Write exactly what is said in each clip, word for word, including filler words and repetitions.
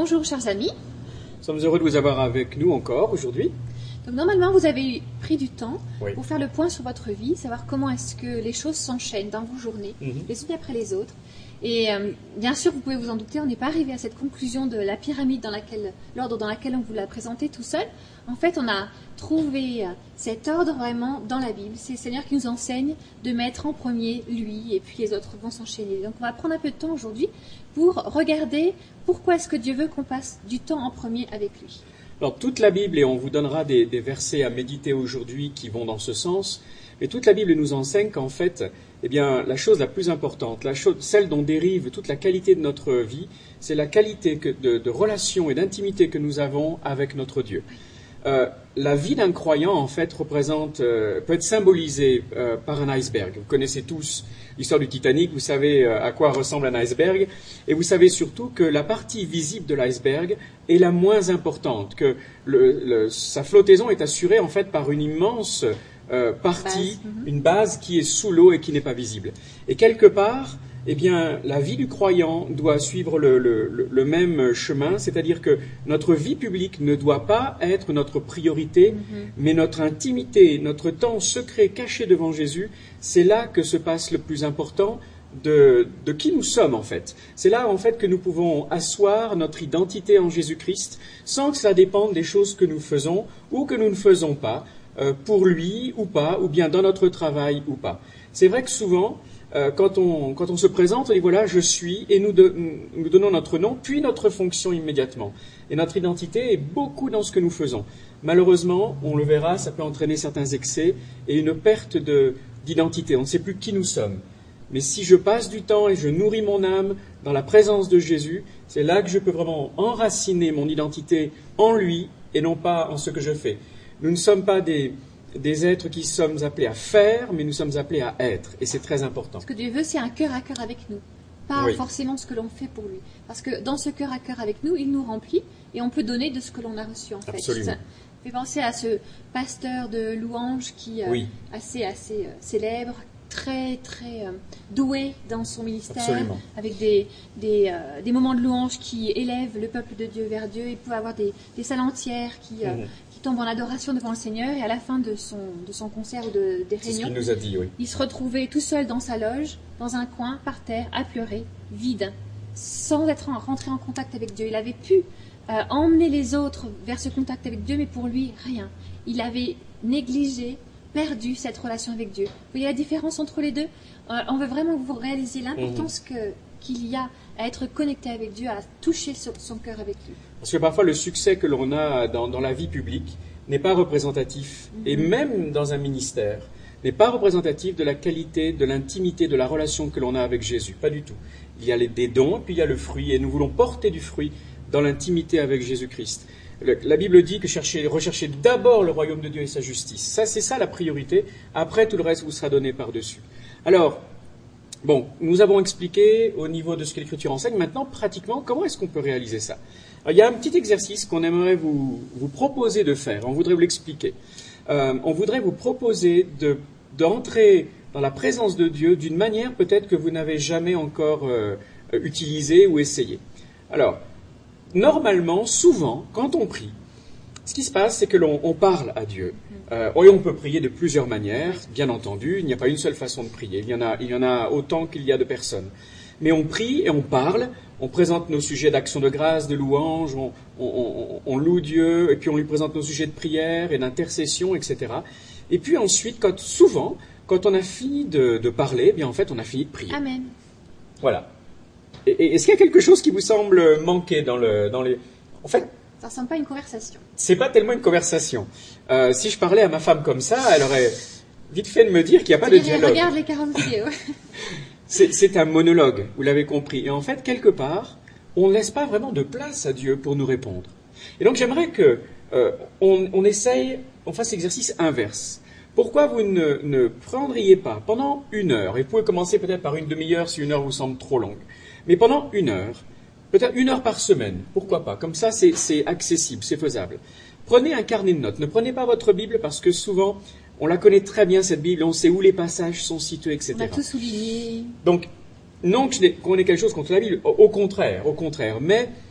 bonjour chers amis. Nous sommes heureux de vous avoir avec nous encore aujourd'hui. Donc normalement vous avez pris du temps Oui. pour faire le point sur votre vie, savoir comment est-ce que les choses s'enchaînent dans vos journées, Mhm. les unes après les autres. Et euh, bien sûr, vous pouvez vous en douter, on n'est pas arrivé à cette conclusion de la pyramide dans laquelle, l'ordre dans laquelle on vous l'a présenté tout seul. En fait, on a trouvé euh, cet ordre vraiment dans la Bible. C'est le Seigneur qui nous enseigne de mettre en premier lui et puis les autres vont s'enchaîner. Donc on va prendre un peu de temps aujourd'hui pour regarder pourquoi est-ce que Dieu veut qu'on passe du temps en premier avec lui. Alors toute la Bible, et on vous donnera des, des versets à méditer aujourd'hui qui vont dans ce sens, mais toute la Bible nous enseigne qu'en fait, eh bien, la chose la plus importante, la chose, celle dont dérive toute la qualité de notre vie, c'est la qualité que, de, de relation et d'intimité que nous avons avec notre Dieu. Euh, la vie d'un croyant, en fait, représente, euh, peut être symbolisée euh, par un iceberg. Vous connaissez tous l'histoire du Titanic, vous savez euh, à quoi ressemble un iceberg, et vous savez surtout que la partie visible de l'iceberg est la moins importante, que le, le, sa flottaison est assurée en fait par une immense euh, partie, Base. Mm-hmm. une base qui est sous l'eau et qui n'est pas visible. Et quelque part, eh bien, la vie du croyant doit suivre le, le, le, le même chemin, c'est-à-dire que notre vie publique ne doit pas être notre priorité, mm-hmm. mais notre intimité, notre temps secret caché devant Jésus, c'est là que se passe le plus important de, de qui nous sommes en fait. C'est là en fait que nous pouvons asseoir notre identité en Jésus-Christ sans que cela dépende des choses que nous faisons ou que nous ne faisons pas, euh, pour lui ou pas, ou bien dans notre travail ou pas. C'est vrai que souvent, Euh, quand, on, quand on se présente, on dit voilà, je suis, et nous, de, nous donnons notre nom, puis notre fonction immédiatement. Et notre identité est beaucoup dans ce que nous faisons. Malheureusement, on le verra, ça peut entraîner certains excès et une perte de, d'identité. On ne sait plus qui nous sommes. Mais si je passe du temps et je nourris mon âme dans la présence de Jésus, c'est là que je peux vraiment enraciner mon identité en lui et non pas en ce que je fais. Nous ne sommes pas des... des êtres qui sommes appelés à faire, mais nous sommes appelés à être. Et c'est très important. Ce que Dieu veut, c'est un cœur à cœur avec nous. Pas Oui. forcément ce que l'on fait pour lui. Parce que dans ce cœur à cœur avec nous, il nous remplit et on peut donner de ce que l'on a reçu en fait. Absolument. Ça fait penser à ce pasteur de louanges qui est Oui. assez, assez euh, célèbre, très très euh, doué dans son ministère, Absolument. avec des, des, euh, des moments de louange qui élèvent le peuple de Dieu vers Dieu. Il pouvait avoir des, des salles entières qui... Euh, Mmh. tombe en adoration devant le Seigneur et à la fin de son, de son concert ou de, des C'est ce réunions, qu'il nous a dit, oui. il se retrouvait tout seul dans sa loge, dans un coin, par terre, à pleurer, vide, sans être en, rentré en contact avec Dieu. Il avait pu euh, emmener les autres vers ce contact avec Dieu, mais pour lui, rien. Il avait négligé, perdu cette relation avec Dieu. Vous voyez la différence entre les deux ? euh, On veut vraiment que vous réalisiez l'importance mmh. que, qu'il y a à être connecté avec Dieu, à toucher son, son cœur avec lui. Parce que parfois, le succès que l'on a dans, dans la vie publique n'est pas représentatif, mm-hmm. et même dans un ministère, n'est pas représentatif de la qualité, de l'intimité, de la relation que l'on a avec Jésus. Pas du tout. Il y a les, des dons, puis il y a le fruit, et nous voulons porter du fruit dans l'intimité avec Jésus-Christ. Le, la Bible dit que cherchez, recherchez d'abord le royaume de Dieu et sa justice. Ça, c'est ça la priorité. Après, tout le reste vous sera donné par-dessus. Alors, bon, nous avons expliqué au niveau de ce que l'Écriture enseigne. Maintenant, pratiquement, comment est-ce qu'on peut réaliser ça ? Alors, il y a un petit exercice qu'on aimerait vous, vous proposer de faire. On voudrait vous l'expliquer. Euh, on voudrait vous proposer de, d'entrer dans la présence de Dieu d'une manière peut-être que vous n'avez jamais encore euh, utilisée ou essayée. Alors, normalement, souvent, quand on prie, ce qui se passe, c'est que l'on on parle à Dieu. Euh, et on peut prier de plusieurs manières, bien entendu. Il n'y a pas une seule façon de prier. Il y en a, il y en a autant qu'il y a de personnes. Mais on prie et on parle, on présente nos sujets d'action de grâce, de louange, on, on, on, on loue Dieu, et puis on lui présente nos sujets de prière et d'intercession, et cetera. Et puis ensuite, quand, souvent, quand on a fini de, de parler, eh bien en fait, on a fini de prier. Amen. Voilà. Et, et, est-ce qu'il y a quelque chose qui vous semble manquer dans, le, dans les... En fait, ça ressemble pas à une conversation. C'est pas tellement une conversation. Euh, si je parlais à ma femme comme ça, elle aurait vite fait de me dire qu'il n'y a pas de dialogue. Regarde les quarante vidéos. c'est, c'est un monologue, vous l'avez compris. Et en fait, quelque part, on ne laisse pas vraiment de place à Dieu pour nous répondre. Et donc, j'aimerais que euh, on, on essaye, on fasse l'exercice inverse. Pourquoi vous ne, ne prendriez pas pendant une heure, et vous pouvez commencer peut-être par une demi-heure si une heure vous semble trop longue, mais pendant une heure, peut-être une heure par semaine, pourquoi pas, comme ça c'est, c'est accessible, c'est faisable. Prenez un carnet de notes, ne prenez pas votre Bible parce que souvent, on la connaît très bien cette Bible, on sait où les passages sont situés, et cetera. On a tout souligné. Donc, non qu'on ait quelque chose contre la Bible, au contraire, au contraire, mais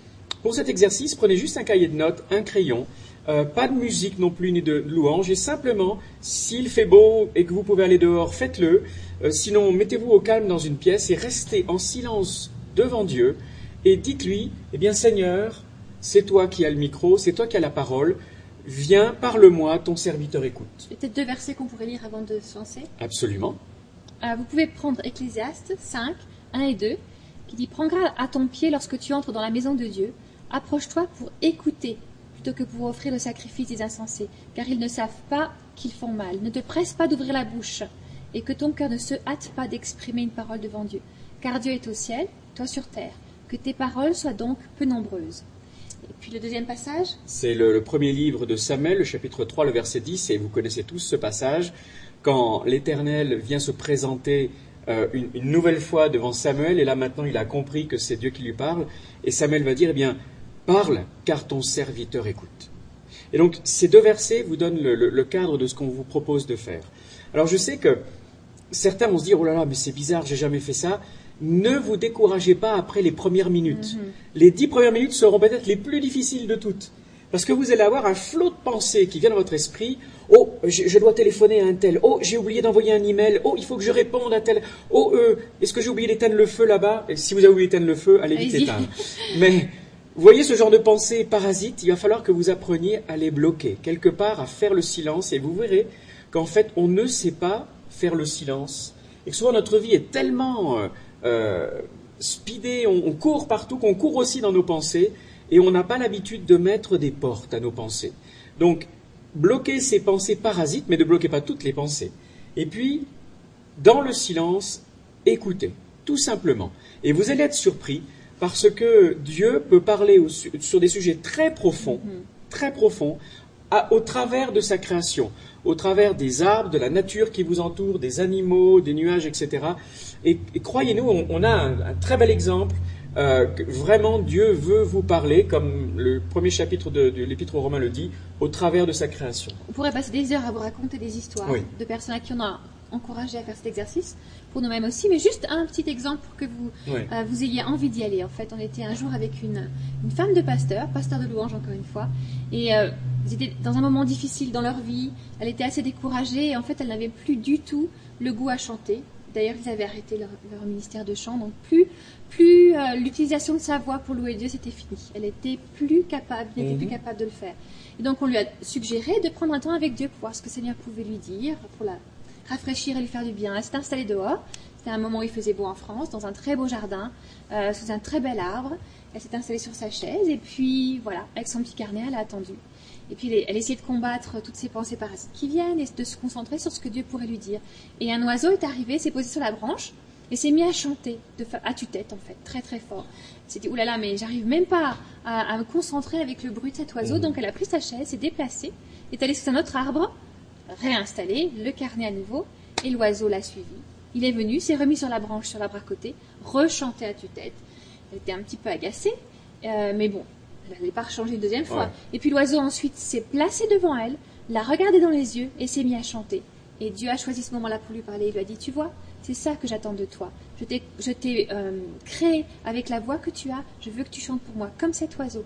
Pour cet exercice, prenez juste un cahier de notes, un crayon, euh, pas de musique non plus ni de louange, et simplement, s'il fait beau et que vous pouvez aller dehors, faites-le. Euh, sinon, mettez-vous au calme dans une pièce et restez en silence devant Dieu et dites-lui, eh bien Seigneur, c'est toi qui as le micro, c'est toi qui as la parole, viens, parle-moi, ton serviteur écoute. Il y a peut-être deux versets qu'on pourrait lire avant de se lancer. Absolument. Euh, vous pouvez prendre Ecclésiaste cinq, un et deux, qui dit « Prends garde à ton pied lorsque tu entres dans la maison de Dieu. Approche-toi pour écouter, plutôt que pour offrir le sacrifice des insensés, car ils ne savent pas qu'ils font mal. Ne te presse pas d'ouvrir la bouche, et que ton cœur ne se hâte pas d'exprimer une parole devant Dieu. Car Dieu est au ciel, toi sur terre. Que tes paroles soient donc peu nombreuses. » Et puis le deuxième passage. C'est le, le premier livre de Samuel, le chapitre trois, le verset dix, et vous connaissez tous ce passage. Quand l'Éternel vient se présenter euh, une, une nouvelle fois devant Samuel, et là maintenant il a compris que c'est Dieu qui lui parle, et Samuel va dire, eh bien, parle, car ton serviteur écoute. Et donc ces deux versets vous donnent le, le, le cadre de ce qu'on vous propose de faire. Alors je sais que certains vont se dire, oh là là, mais c'est bizarre, j'ai jamais fait ça. Ne vous découragez pas après les premières minutes. Mm-hmm. Les dix premières minutes seront peut-être les plus difficiles de toutes. Parce que vous allez avoir un flot de pensées qui vient dans votre esprit. Oh, je, je dois téléphoner à un tel. Oh, j'ai oublié d'envoyer un email. Oh, il faut que je réponde à tel. Oh, euh, est-ce que j'ai oublié d'éteindre le feu là-bas? Et si vous avez oublié d'éteindre le feu, allez vite Allez-y. l'éteindre. Mais vous voyez ce genre de pensées parasites, il va falloir que vous appreniez à les bloquer, quelque part à faire le silence. Et vous verrez qu'en fait, on ne sait pas faire le silence. Et que souvent notre vie est tellement euh, euh, speedée, on, on court partout, qu'on court aussi dans nos pensées. Et on n'a pas l'habitude de mettre des portes à nos pensées. Donc, bloquez ces pensées parasites, mais ne bloquez pas toutes les pensées. Et puis, dans le silence, écoutez, tout simplement. Et vous allez être surpris, parce que Dieu peut parler au, sur des sujets très profonds, mm-hmm. très profonds, à, au travers de sa création, au travers des arbres, de la nature qui vous entoure, des animaux, des nuages, et cetera. Et, et croyez-nous, on, on a un, un très bel exemple. Euh, que vraiment Dieu veut vous parler, comme le premier chapitre de, de l'Épître aux Romains le dit, au travers de sa création. On pourrait passer des heures à vous raconter des histoires oui. de personnes à qui on a encouragé à faire cet exercice, pour nous-mêmes aussi, mais juste un petit exemple pour que vous, oui. euh, vous ayez envie d'y aller. En fait, on était un jour avec une, une femme de pasteur, pasteur de louange encore une fois, et euh, ils étaient dans un moment difficile dans leur vie, elle était assez découragée, et en fait, elle n'avait plus du tout le goût à chanter. D'ailleurs, ils avaient arrêté leur, leur ministère de chant, donc plus, plus euh, l'utilisation de sa voix pour louer Dieu, c'était fini. Elle était plus capable, il n'était mm-hmm. plus capable de le faire. Et donc, on lui a suggéré de prendre un temps avec Dieu pour voir ce que le Seigneur pouvait lui dire, pour la rafraîchir et lui faire du bien. Elle s'est installée dehors. C'était un moment où il faisait beau en France, dans un très beau jardin, euh, sous un très bel arbre. Elle s'est installée sur sa chaise, et puis, voilà, avec son petit carnet, elle a attendu. Et puis elle essayait de combattre toutes ces pensées parasites qui viennent et de se concentrer sur ce que Dieu pourrait lui dire. Et un oiseau est arrivé, s'est posé sur la branche et s'est mis à chanter, de fa- à tue-tête en fait, très très fort. Elle s'est dit, oulala, mais j'arrive même pas à, à me concentrer avec le bruit de cet oiseau. Donc elle a pris sa chaise, s'est déplacée, est allée sous un autre arbre, réinstallée, le carnet à nouveau, et l'oiseau l'a suivi. Il est venu, s'est remis sur la branche, sur l'arbre à côté, rechanté à tue-tête. Elle était un petit peu agacée, euh, mais bon, elle n'allait pas rechanger une deuxième fois. Ouais. Et puis l'oiseau ensuite s'est placé devant elle, l'a regardé dans les yeux et s'est mis à chanter. Et Dieu a choisi ce moment-là pour lui parler. Il lui a dit, tu vois, c'est ça que j'attends de toi. Je t'ai, je t'ai euh, créé avec la voix que tu as. Je veux que tu chantes pour moi, comme cet oiseau.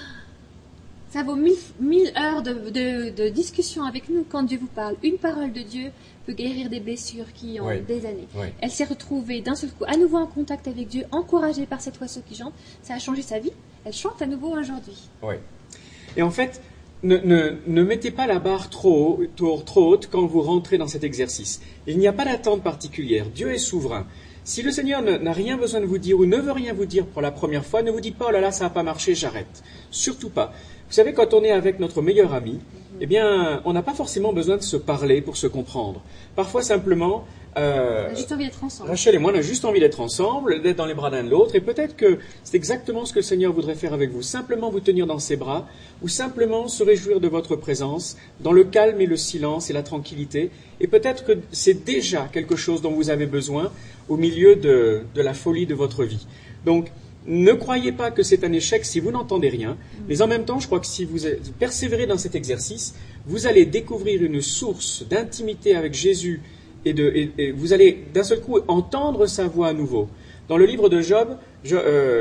Ça vaut mille, mille heures de, de, de discussion avec nous quand Dieu vous parle. Une parole de Dieu peut guérir des blessures qui ont ouais. des années. Ouais. Elle s'est retrouvée d'un seul coup à nouveau en contact avec Dieu, encouragée par cet oiseau qui chante. Ça a changé sa vie. Elle chante à nouveau aujourd'hui. Oui. Et en fait, ne, ne, ne mettez pas la barre trop, trop, trop haute quand vous rentrez dans cet exercice. Il n'y a pas d'attente particulière. Dieu est souverain. Si le Seigneur ne, n'a rien besoin de vous dire ou ne veut rien vous dire pour la première fois, ne vous dites pas « Oh là là, ça n'a pas marché, j'arrête ». Surtout pas. Vous savez, quand on est avec notre meilleur ami, eh bien, on n'a pas forcément besoin de se parler pour se comprendre. Parfois, simplement... Euh, on a juste envie d'être ensemble. Rachel et moi, on a juste envie d'être ensemble, d'être dans les bras l'un de l'autre, et peut-être que c'est exactement ce que le Seigneur voudrait faire avec vous. Simplement vous tenir dans ses bras, ou simplement se réjouir de votre présence, dans le calme et le silence et la tranquillité. Et peut-être que c'est déjà quelque chose dont vous avez besoin au milieu de, de la folie de votre vie. Donc, ne croyez pas que c'est un échec si vous n'entendez rien, mais en même temps, je crois que si vous persévérez dans cet exercice, vous allez découvrir une source d'intimité avec Jésus, et, de, et, et vous allez d'un seul coup entendre sa voix à nouveau. Dans le livre de Job, je, euh,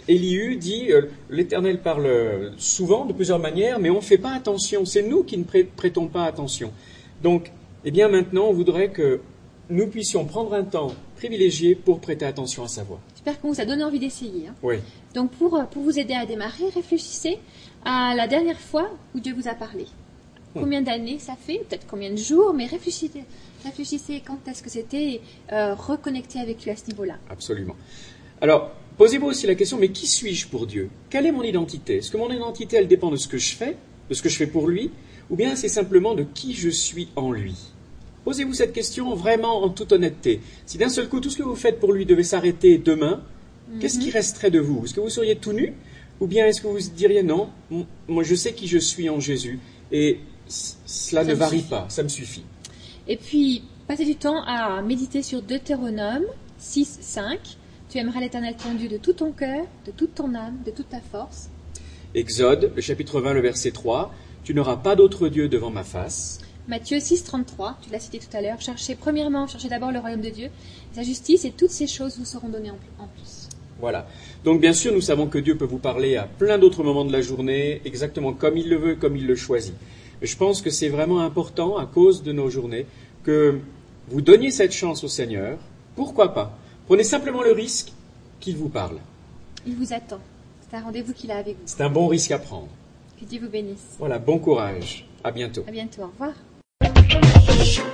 Élihu dit, euh, l'Éternel parle euh, souvent, de plusieurs manières, mais on ne fait pas attention. C'est nous qui ne prê- prêtons pas attention. Donc, eh bien maintenant, on voudrait que nous puissions prendre un temps privilégié pour prêter attention à sa voix. J'espère qu'on vous a donné envie d'essayer. Hein. Oui. Donc pour, euh, pour vous aider à démarrer, réfléchissez à la dernière fois où Dieu vous a parlé. Combien d'années ça fait, peut-être combien de jours, mais réfléchissez, réfléchissez quand est-ce que c'était, et euh, reconnectez avec lui à ce niveau-là. Absolument. Alors, posez-vous aussi la question, mais qui suis-je pour Dieu? Quelle est mon identité? Est-ce que mon identité, elle dépend de ce que je fais, de ce que je fais pour lui, ou bien c'est simplement de qui je suis en lui? Posez-vous cette question vraiment en toute honnêteté. Si d'un seul coup, tout ce que vous faites pour lui devait s'arrêter demain, mm-hmm. qu'est-ce qui resterait de vous? Est-ce que vous seriez tout nu? Ou bien est-ce que vous diriez non, moi je sais qui je suis en Jésus, et cela ça ne varie suffit. Pas, ça me suffit. Et puis, passez du temps à méditer sur Deutéronome six, cinq. Tu aimeras l'Éternel ton Dieu de tout ton cœur, de toute ton âme, de toute ta force. Exode, le chapitre vingt, le verset trois. Tu n'auras pas d'autre Dieu devant ma face. Matthieu six, trente-trois, tu l'as cité tout à l'heure. Cherchez premièrement, cherchez d'abord le royaume de Dieu, sa justice, et toutes ces choses vous seront données en plus. Voilà. Donc bien sûr, nous savons que Dieu peut vous parler à plein d'autres moments de la journée, exactement comme il le veut, comme il le choisit. Mais je pense que c'est vraiment important, à cause de nos journées, que vous donniez cette chance au Seigneur. Pourquoi pas? Prenez simplement le risque qu'il vous parle. Il vous attend. C'est un rendez-vous qu'il a avec vous. C'est un bon risque à prendre. Que Dieu vous bénisse. Voilà, bon courage. À bientôt. À bientôt. Au revoir.